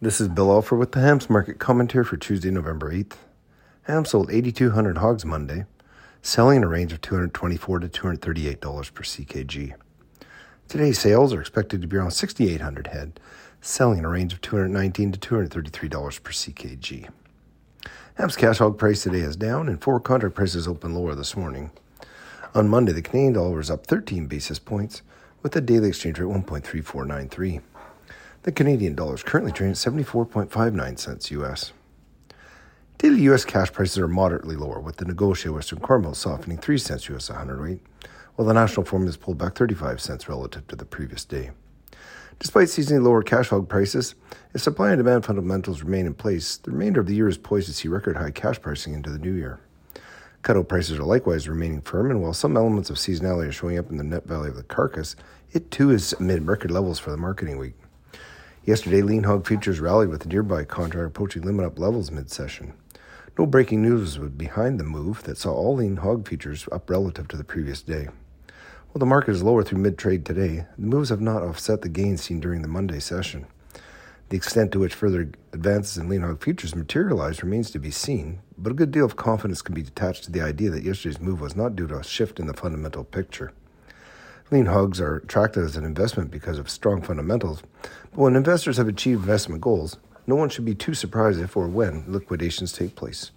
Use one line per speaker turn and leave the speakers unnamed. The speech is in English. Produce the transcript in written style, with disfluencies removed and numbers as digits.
This is Bill Alford with the Hams Market Commentary for Tuesday, November 8th. Hams sold 8,200 hogs Monday, selling in a range of $224 to $238 per CKG. Today's sales are expected to be around 6,800 head, selling in a range of $219 to $233 per CKG. Hams cash hog price today is down, and forward contract prices open lower this morning. On Monday, the Canadian dollar was up 13 basis points, with the daily exchange rate 1.3493. The Canadian dollar is currently trading at 74.59 cents U.S. Daily U.S. cash prices are moderately lower, with the negotiated Western Corn Belt softening 3 cents U.S. a hundredweight, while the national form has pulled back 35 cents relative to the previous day. Despite seasonally lower cash hog prices, if supply and demand fundamentals remain in place, the remainder of the year is poised to see record high cash pricing into the new year. Cutout prices are likewise remaining firm, and while some elements of seasonality are showing up in the net value of the carcass, it too is amid record levels for the marketing week. Yesterday, lean hog futures rallied with the nearby contract approaching limit-up levels mid-session. No breaking news was behind the move that saw all lean hog futures up relative to the previous day. While the market is lower through mid-trade today, the moves have not offset the gains seen during the Monday session. The extent to which further advances in lean hog futures materialize remains to be seen, but a good deal of confidence can be attached to the idea that yesterday's move was not due to a shift in the fundamental picture. Lean hogs are attractive as an investment because of strong fundamentals, but when investors have achieved investment goals, no one should be too surprised if or when liquidations take place.